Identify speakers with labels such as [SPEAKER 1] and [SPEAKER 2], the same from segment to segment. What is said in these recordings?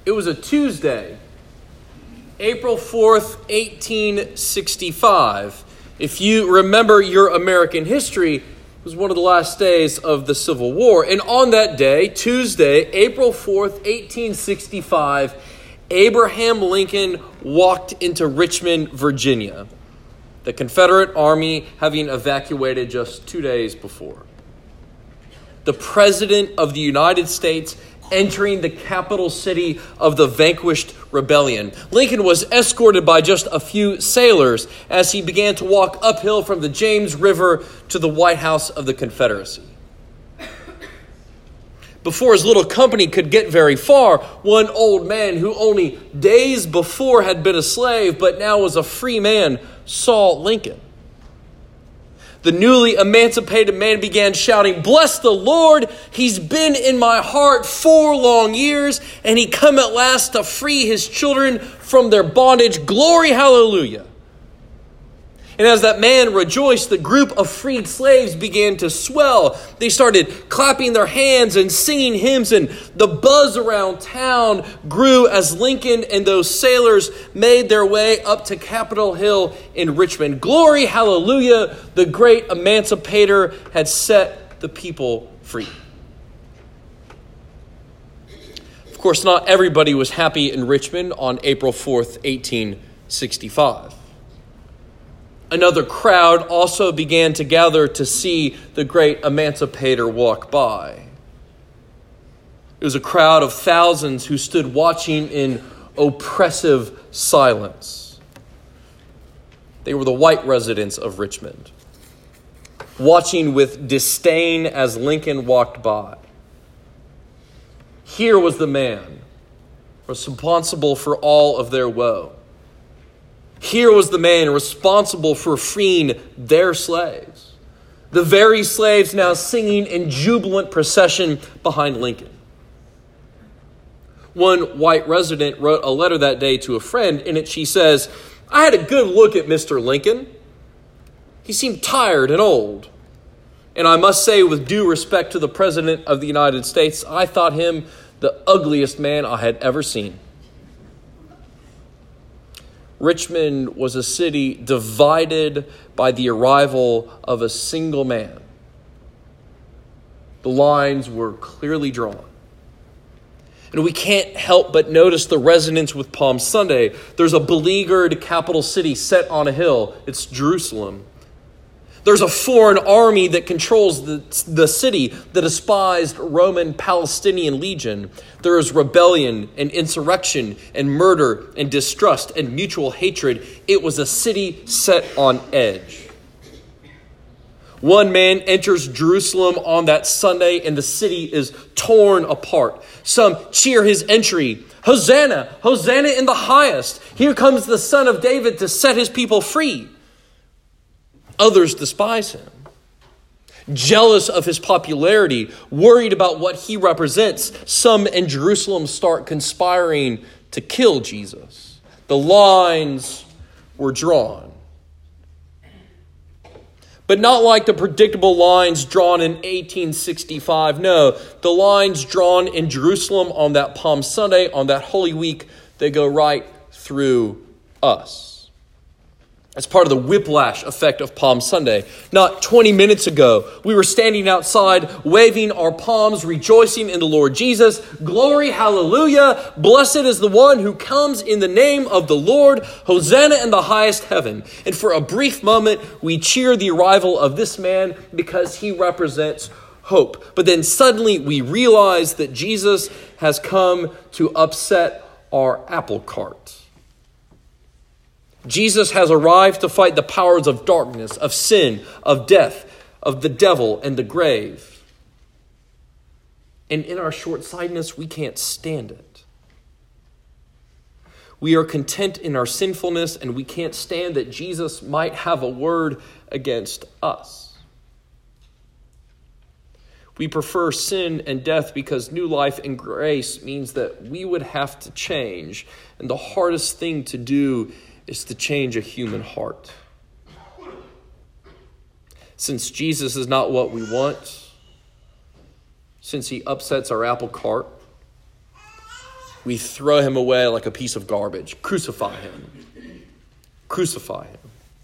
[SPEAKER 1] It was a Tuesday, April 4th, 1865. If you remember your American history, it was one of the last days of the Civil War. And on that day, Tuesday, April 4th, 1865, Abraham Lincoln walked into Richmond, Virginia, the Confederate Army having evacuated just 2 days before. The President of the United States entering the capital city of the vanquished rebellion. Lincoln was escorted by just a few sailors as he began to walk uphill from the James River to the White House of the Confederacy. Before his little company could get very far, one old man who only days before had been a slave but now was a free man saw Lincoln. The newly emancipated man began shouting, "Bless the Lord, he's been in my heart 4 long years, and he come at last to free his children from their bondage. Glory, hallelujah." And as that man rejoiced, the group of freed slaves began to swell. They started clapping their hands and singing hymns, and the buzz around town grew as Lincoln and those sailors made their way up to Capitol Hill in Richmond. Glory, hallelujah, the great emancipator had set the people free. Of course, not everybody was happy in Richmond on April 4th, 1865. Another crowd also began to gather to see the great emancipator walk by. It was a crowd of thousands who stood watching in oppressive silence. They were the white residents of Richmond, watching with disdain as Lincoln walked by. Here was the man responsible for all of their woe. Here was the man responsible for freeing their slaves. The very slaves now singing in jubilant procession behind Lincoln. One white resident wrote a letter that day to a friend. In it she says, "I had a good look at Mr. Lincoln. He seemed tired and old. And I must say, with due respect to the President of the United States, I thought him the ugliest man I had ever seen." Richmond was a city divided by the arrival of a single man. The lines were clearly drawn. And we can't help but notice the resonance with Palm Sunday. There's a beleaguered capital city set on a hill. It's Jerusalem. There's a foreign army that controls the city, the despised Roman Palestinian legion. There is rebellion and insurrection and murder and distrust and mutual hatred. It was a city set on edge. One man enters Jerusalem on that Sunday and the city is torn apart. Some cheer his entry. "Hosanna! Hosanna in the highest! Here comes the Son of David to set his people free." Others despise him, jealous of his popularity, worried about what he represents. Some in Jerusalem start conspiring to kill Jesus. The lines were drawn. But not like the predictable lines drawn in 1865. No, the lines drawn in Jerusalem on that Palm Sunday, on that Holy Week, they go right through us. As part of the whiplash effect of Palm Sunday. Not 20 minutes ago, we were standing outside, waving our palms, rejoicing in the Lord Jesus. Glory, hallelujah. Blessed is the one who comes in the name of the Lord. Hosanna in the highest heaven. And for a brief moment, we cheer the arrival of this man because he represents hope. But then suddenly we realize that Jesus has come to upset our apple cart. Jesus has arrived to fight the powers of darkness, of sin, of death, of the devil and the grave. And in our short-sightedness, we can't stand it. We are content in our sinfulness, and we can't stand that Jesus might have a word against us. We prefer sin and death because new life and grace means that we would have to change. And the hardest thing to do is to change a human heart. Since Jesus is not what we want, since he upsets our apple cart, we throw him away like a piece of garbage. Crucify him. Crucify him.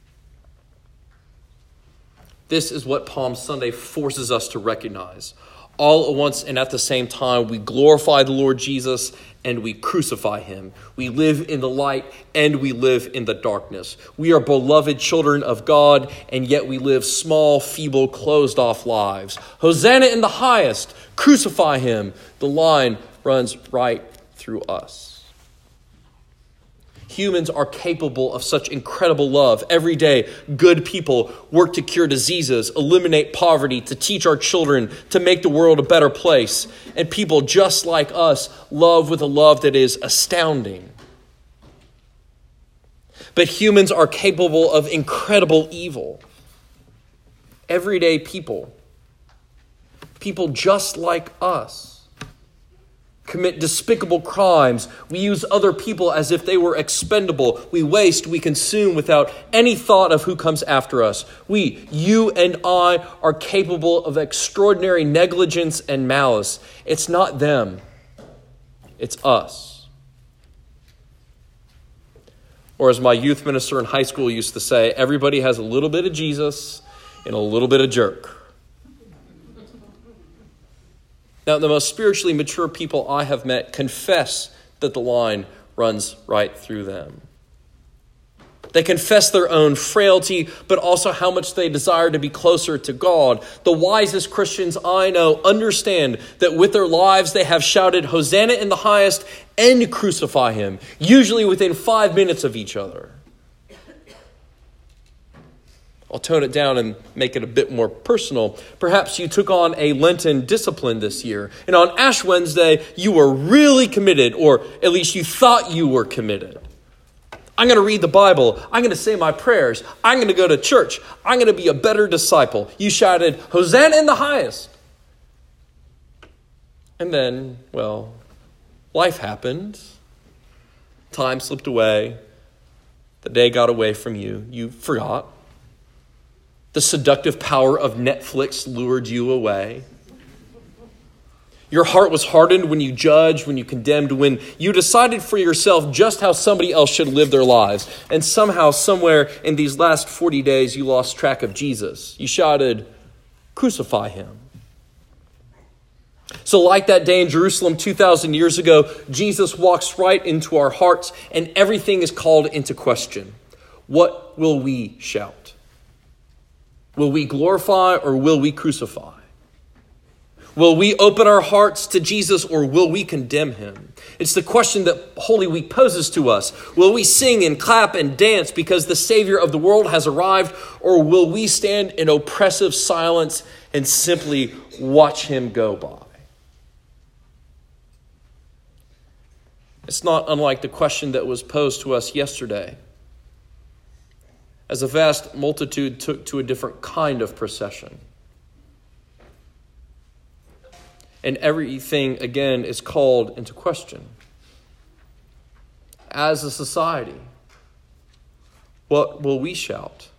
[SPEAKER 1] This is what Palm Sunday forces us to recognize. All at once and at the same time, we glorify the Lord Jesus and we crucify him. We live in the light and we live in the darkness. We are beloved children of God, and yet we live small, feeble, closed-off lives. Hosanna in the highest. Crucify him. The line runs right through us. Humans are capable of such incredible love. Every day, good people work to cure diseases, eliminate poverty, to teach our children, to make the world a better place. And people just like us love with a love that is astounding. But humans are capable of incredible evil. Everyday people just like us, commit despicable crimes. We use other people as if they were expendable. We waste, we consume without any thought of who comes after us. You and I, are capable of extraordinary negligence and malice. It's not them. It's us. Or as my youth minister in high school used to say, everybody has a little bit of Jesus and a little bit of jerk. Now, the most spiritually mature people I have met confess that the line runs right through them. They confess their own frailty, but also how much they desire to be closer to God. The wisest Christians I know understand that with their lives they have shouted, Hosanna in the highest, and crucify him, usually within 5 minutes of each other. I'll tone it down and make it a bit more personal. Perhaps you took on a Lenten discipline this year, and on Ash Wednesday, you were really committed, or at least you thought you were committed. I'm going to read the Bible. I'm going to say my prayers. I'm going to go to church. I'm going to be a better disciple. You shouted, Hosanna in the highest. And then, well, life happened. Time slipped away. The day got away from you. You forgot. The seductive power of Netflix lured you away. Your heart was hardened when you judged, when you condemned, when you decided for yourself just how somebody else should live their lives. And somehow, somewhere in these last 40 days, you lost track of Jesus. You shouted, crucify him. So like that day in Jerusalem 2,000 years ago, Jesus walks right into our hearts and everything is called into question. What will we shout? Will we glorify or will we crucify? Will we open our hearts to Jesus or will we condemn him? It's the question that Holy Week poses to us. Will we sing and clap and dance because the Savior of the world has arrived, or will we stand in oppressive silence and simply watch him go by? It's not unlike the question that was posed to us yesterday, as a vast multitude took to a different kind of procession. And everything, again, is called into question. As a society, what will we shout?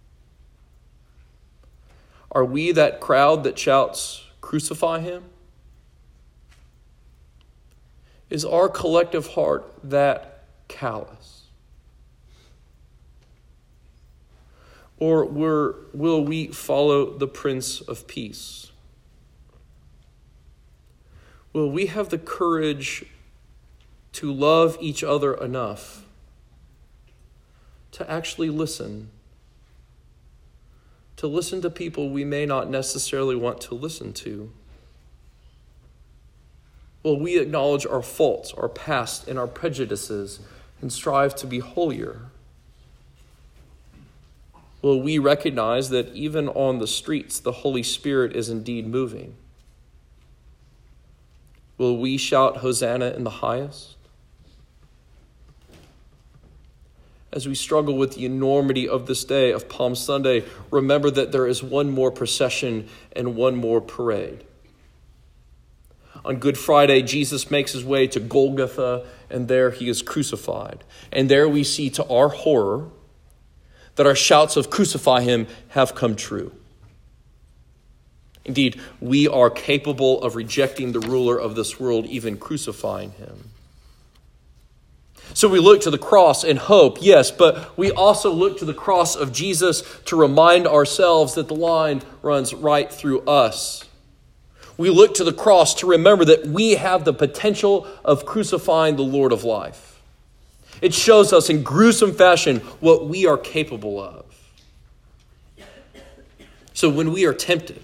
[SPEAKER 1] Are we that crowd that shouts, crucify him? Is our collective heart that callous? Or will we follow the Prince of Peace? Will we have the courage to love each other enough to actually listen? To listen to people we may not necessarily want to listen to? Will we acknowledge our faults, our past, and our prejudices and strive to be holier? Will we recognize that even on the streets, the Holy Spirit is indeed moving? Will we shout Hosanna in the highest? As we struggle with the enormity of this day of Palm Sunday, remember that there is one more procession and one more parade. On Good Friday, Jesus makes his way to Golgotha, and there he is crucified. And there we see, to our horror, that our shouts of crucify him have come true. Indeed, we are capable of rejecting the ruler of this world, even crucifying him. So we look to the cross in hope, yes, but we also look to the cross of Jesus to remind ourselves that the line runs right through us. We look to the cross to remember that we have the potential of crucifying the Lord of life. It shows us in gruesome fashion what we are capable of. So when we are tempted,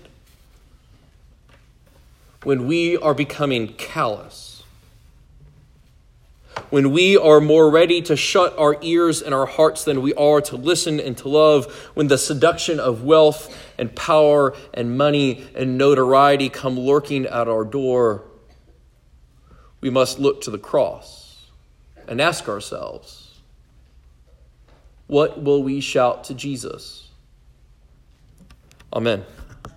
[SPEAKER 1] when we are becoming callous, when we are more ready to shut our ears and our hearts than we are to listen and to love, when the seduction of wealth and power and money and notoriety come lurking at our door, we must look to the cross and ask ourselves, what will we shout to Jesus? Amen.